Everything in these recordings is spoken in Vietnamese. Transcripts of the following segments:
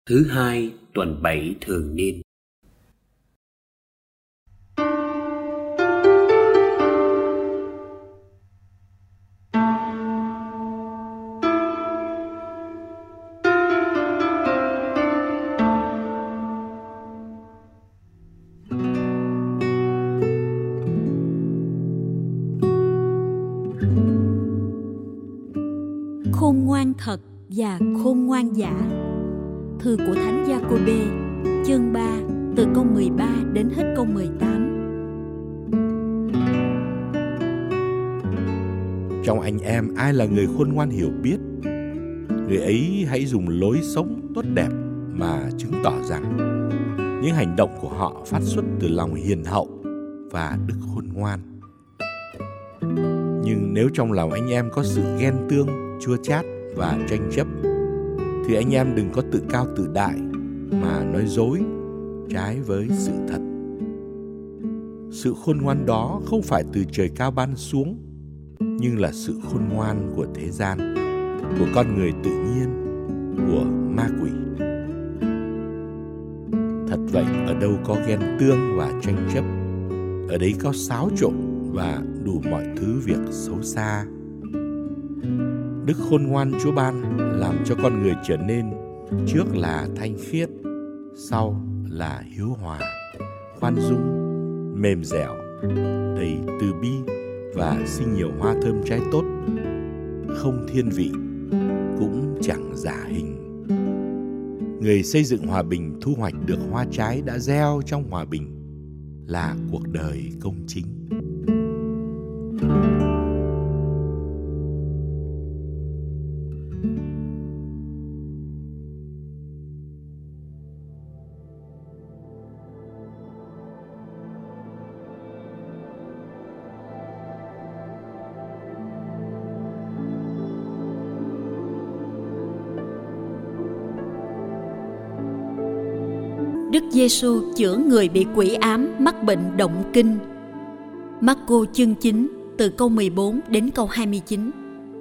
Thứ hai tuần 7 thường niên. Khôn ngoan thật và khôn ngoan giả. Thư của Thánh Gia-cô-bê, chương 3, từ câu 13 đến hết câu 18. Trong anh em ai là người khôn ngoan hiểu biết, người ấy hãy dùng lối sống tốt đẹp mà chứng tỏ rằng những hành động của họ phát xuất từ lòng hiền hậu và đức khôn ngoan. Nhưng nếu trong lòng anh em có sự ghen tương, chua chát và tranh chấp, thì anh em đừng có tự cao tự đại mà nói dối trái với sự thật. Sự khôn ngoan đó không phải từ trời cao ban xuống, nhưng là sự khôn ngoan của thế gian, của con người tự nhiên, của ma quỷ. Thật vậy, ở đâu có ghen tương và tranh chấp, ở đấy có xáo trộn và đủ mọi thứ việc xấu xa. Đức khôn ngoan Chúa ban làm cho con người trở nên trước là thanh khiết, sau là hiếu hòa, khoan dung, mềm dẻo, đầy từ bi và sinh nhiều hoa thơm trái tốt, không thiên vị, cũng chẳng giả hình. Người xây dựng hòa bình thu hoạch được hoa trái đã gieo trong hòa bình là cuộc đời công chính. Đức Giêsu chữa người bị quỷ ám mắc bệnh động kinh. Mác-cô chương 9 từ câu 14 đến câu 29.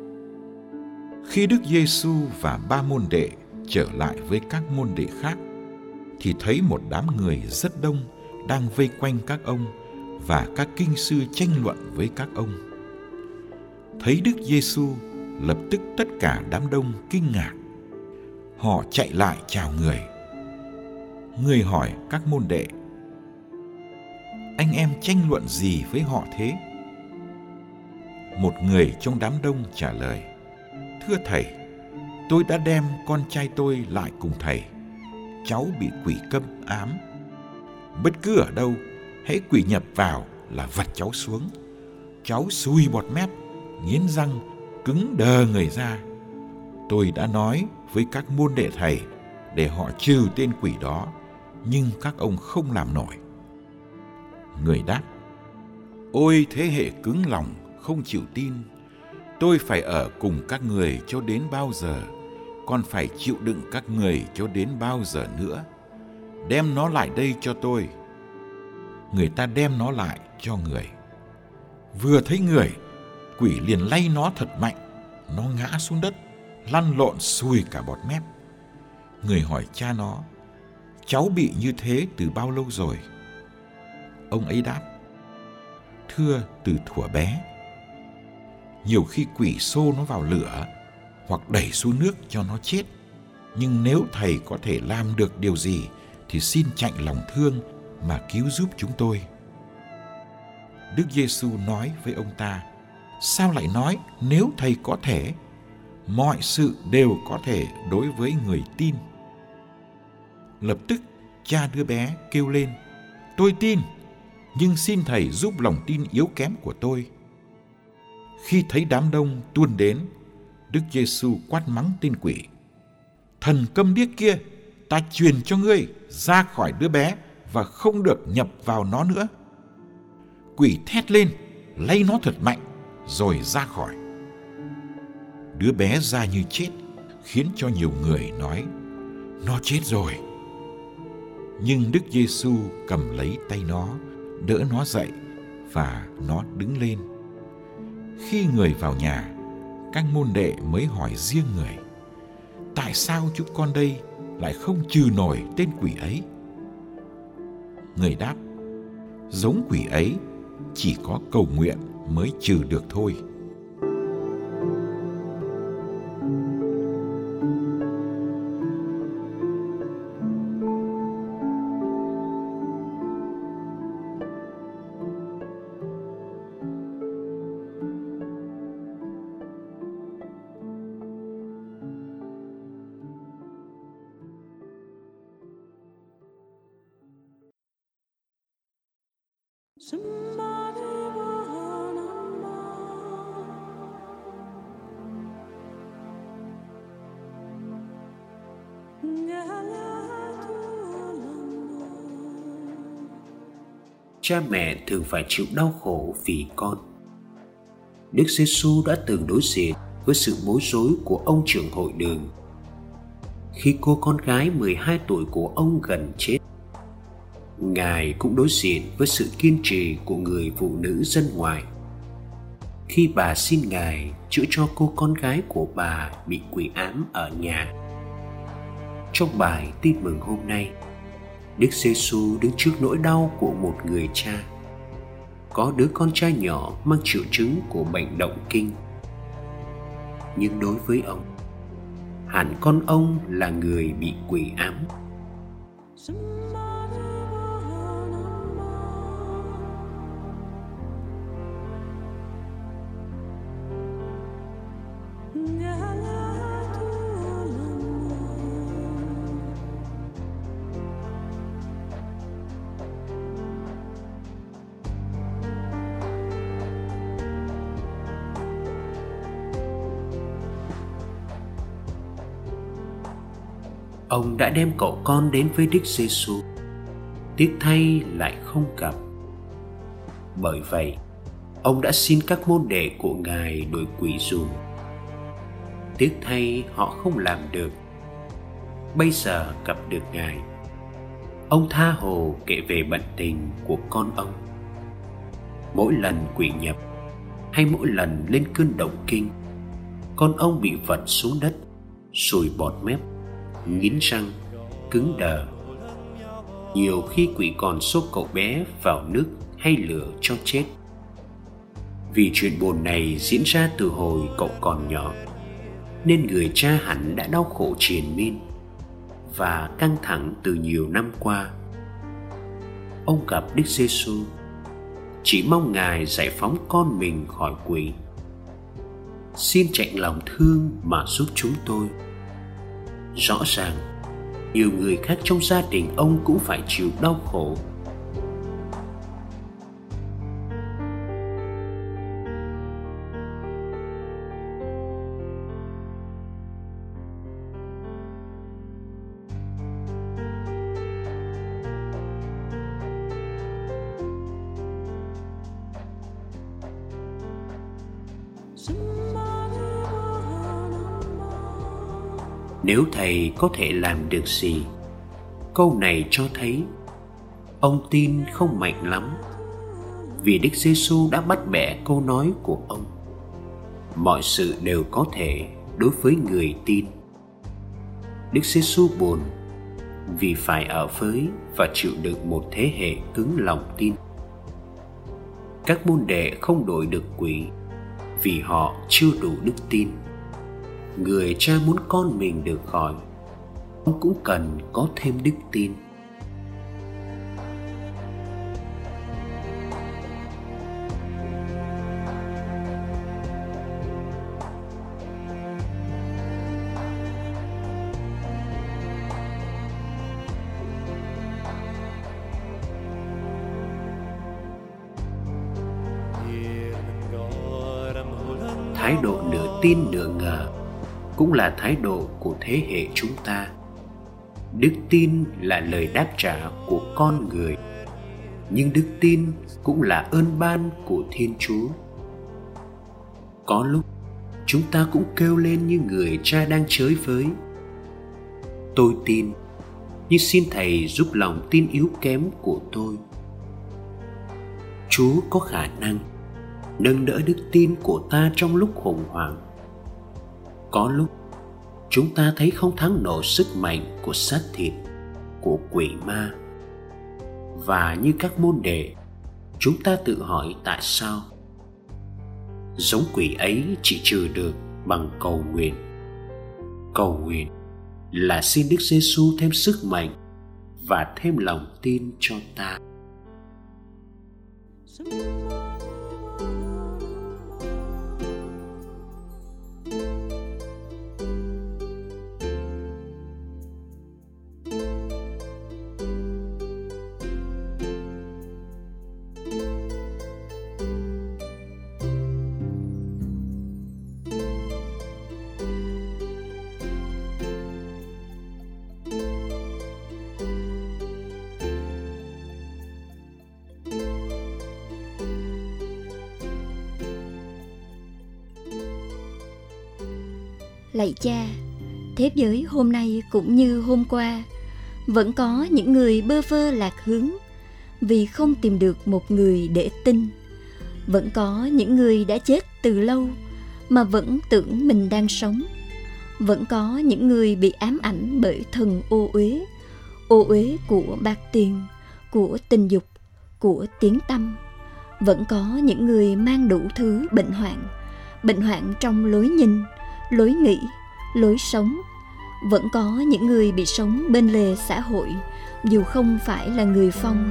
Khi Đức Giêsu và ba môn đệ trở lại với các môn đệ khác, thì thấy một đám người rất đông đang vây quanh các ông và các kinh sư tranh luận với các ông. Thấy Đức Giêsu, lập tức tất cả đám đông kinh ngạc. Họ chạy lại chào người. Người hỏi các môn đệ: anh em tranh luận gì với họ thế? Một người trong đám đông trả lời: thưa thầy, tôi đã đem con trai tôi lại cùng thầy. Cháu bị quỷ câm ám. Bất cứ ở đâu, hễ quỷ nhập vào là vật cháu xuống. Cháu sùi bọt mép, nghiến răng, cứng đờ người ra. Tôi đã nói với các môn đệ thầy để họ trừ tên quỷ đó, nhưng các ông không làm nổi. Người đáp: ôi thế hệ cứng lòng, không chịu tin. Tôi phải ở cùng các người cho đến bao giờ, còn phải chịu đựng các người cho đến bao giờ nữa? Đem nó lại đây cho tôi. Người ta đem nó lại cho người. Vừa thấy người, quỷ liền lay nó thật mạnh. Nó ngã xuống đất, lăn lộn sùi cả bọt mép. Người hỏi cha nó: cháu bị như thế từ bao lâu rồi? Ông ấy đáp: thưa, từ thuở bé. Nhiều khi quỷ xô nó vào lửa hoặc đẩy xuống nước cho nó chết. Nhưng nếu thầy có thể làm được điều gì thì xin chạnh lòng thương mà cứu giúp chúng tôi. Đức Giêsu nói với ông ta: sao lại nói nếu thầy có thể? Mọi sự đều có thể đối với người tin. Lập tức cha đứa bé kêu lên: tôi tin, nhưng xin thầy giúp lòng tin yếu kém của tôi. Khi thấy đám đông tuôn đến, Đức Giêsu quát mắng tên quỷ: thần câm điếc kia, ta truyền cho ngươi ra khỏi đứa bé và không được nhập vào nó nữa. Quỷ thét lên, lay nó thật mạnh, rồi ra khỏi. Đứa bé ra như chết, khiến cho nhiều người nói: nó chết rồi. Nhưng Đức Giêsu cầm lấy tay nó, đỡ nó dậy và nó đứng lên. Khi người vào nhà, các môn đệ mới hỏi riêng người: tại sao chúng con đây lại không trừ nổi tên quỷ ấy? Người đáp: giống quỷ ấy chỉ có cầu nguyện mới trừ được thôi. Cha mẹ thường phải chịu đau khổ vì con. Đức Giêsu đã từng đối diện với sự bối rối của ông trưởng hội đường khi cô con gái 12 tuổi của ông gần chết. Ngài cũng đối diện với sự kiên trì của người phụ nữ dân ngoài khi bà xin Ngài chữa cho cô con gái của bà bị quỷ ám ở nhà. Trong bài tin mừng hôm nay, Đức Giêsu đứng trước nỗi đau của một người cha. Có đứa con trai nhỏ mang triệu chứng của bệnh động kinh. Nhưng đối với ông, hẳn con ông là người bị quỷ ám. Ông đã đem cậu con đến với Đức Giêsu, tiếc thay lại không gặp. Bởi vậy, ông đã xin các môn đệ của Ngài đuổi quỷ dùm. Tiếc thay họ không làm được. Bây giờ gặp được Ngài, ông tha hồ kể về bệnh tình của con ông. Mỗi lần quỷ nhập hay mỗi lần lên cơn động kinh, con ông bị vật xuống đất, sùi bọt mép, nghiến răng, cứng đờ. Nhiều khi quỷ còn xô cậu bé vào nước hay lửa cho chết. Vì chuyện buồn này diễn ra từ hồi cậu còn nhỏ, nên người cha hẳn đã đau khổ triền miên và căng thẳng từ nhiều năm qua. Ông gặp Đức Giêsu, chỉ mong Ngài giải phóng con mình khỏi quỷ. Xin chạy lòng thương mà giúp chúng tôi. Rõ ràng, nhiều người khác trong gia đình ông cũng phải chịu đau khổ. Nếu thầy có thể làm được gì? Câu này cho thấy ông tin không mạnh lắm, vì Đức Giêsu đã bắt bẻ câu nói của ông. Mọi sự đều có thể đối với người tin. Đức Giêsu buồn vì phải ở với và chịu đựng một thế hệ cứng lòng tin. Các môn đệ không đổi được quỷ vì họ chưa đủ đức tin. Người cha muốn con mình được khỏi, ông cũng cần có thêm đức tin. Thái độ nửa tin nửa ngờ cũng là thái độ của thế hệ chúng ta. Đức tin là lời đáp trả của con người, nhưng đức tin cũng là ơn ban của Thiên Chúa. Có lúc chúng ta cũng kêu lên như người cha đang chới với: tôi tin, nhưng xin Thầy giúp lòng tin yếu kém của tôi. Chúa có khả năng nâng đỡ đức tin của ta trong lúc khủng hoảng. Có lúc chúng ta thấy không thắng nổi sức mạnh của xác thịt, của quỷ ma. Và như các môn đệ, chúng ta tự hỏi tại sao. Giống quỷ ấy chỉ trừ được bằng cầu nguyện. Cầu nguyện là xin Đức Giêsu thêm sức mạnh và thêm lòng tin cho ta. Lạy Cha, thế giới hôm nay cũng như hôm qua, vẫn có những người bơ vơ lạc hướng vì không tìm được một người để tin. Vẫn có những người đã chết từ lâu mà vẫn tưởng mình đang sống. Vẫn có những người bị ám ảnh bởi thần ô uế của bạc tiền, của tình dục, của tiếng tăm. Vẫn có những người mang đủ thứ bệnh hoạn trong lối nhìn, lối nghĩ, lối sống. Vẫn có những người bị sống bên lề xã hội dù không phải là người Phong.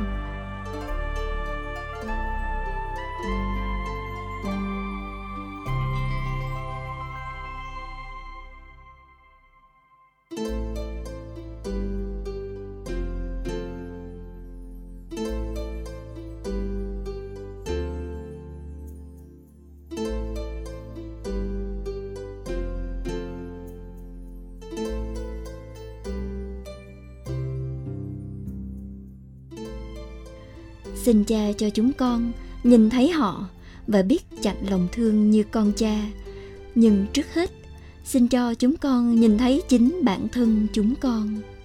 Xin Cha cho chúng con nhìn thấy họ và biết chạnh lòng thương như con Cha. Nhưng trước hết, xin cho chúng con nhìn thấy chính bản thân chúng con.